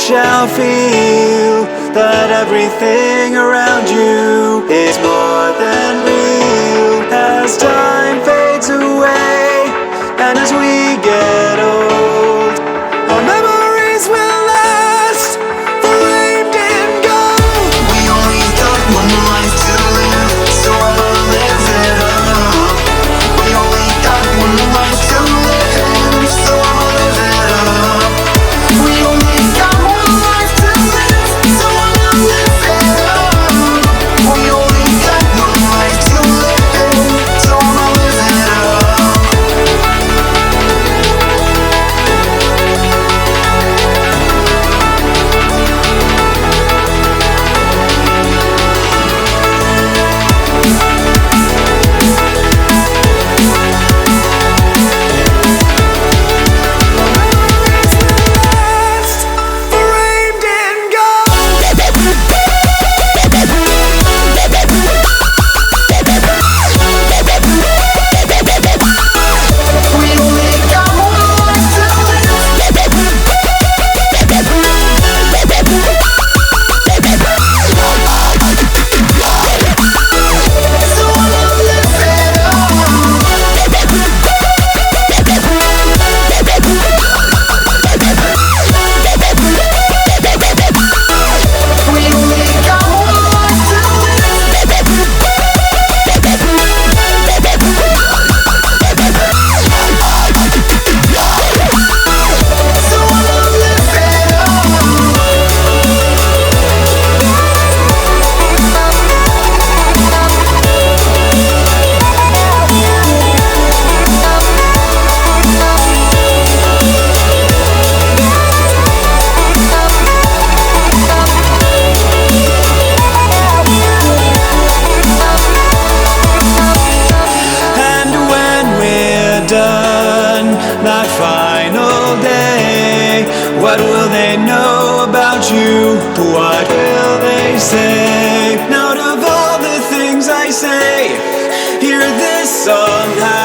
shall feel that everything around you is more than real. As time fades away and as we get old, our memories will last, framed in gold. We only got one life to live, so I'ma live it up. We only got one life to live, so I'ma live it up. We only got one life to live, so I'ma live it up. We only got one life to live, so I'ma live it up. Framed in gold. We only got one life to live, so I'ma live it up. We only got one life to live, so I'ma live it And when we're done that final day, what will they know about you? What will they say? Out of all the things I say, hear this song.